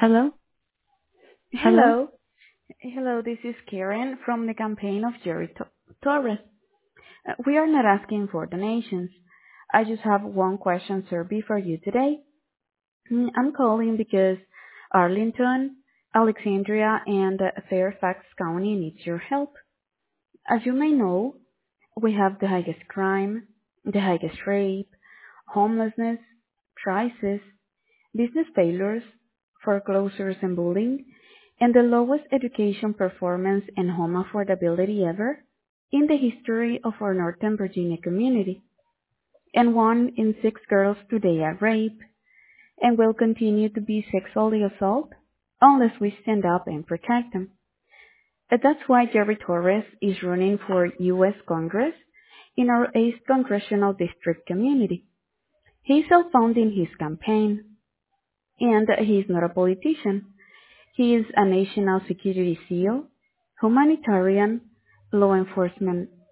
Hello? Hello? Hello. Hello, this is Karen from the campaign of Jerry Torres. We are not asking for donations. I just have one question survey for you today. I'm calling because Arlington, Alexandria, and Fairfax County needs your help. As you may know, we have the highest crime, the highest rape, homelessness, crisis, business failures, foreclosures and bullying, and the lowest education performance and home affordability ever in the history of our Northern Virginia community. And 1 in 6 girls today are raped and will continue to be sexually assaulted unless we stand up and protect them. And that's why Jerry Torres is running for U.S. Congress in our 8th Congressional District community. He's self-funding his campaign, and he's not a politician. He is a national security SEAL, humanitarian, law enforcement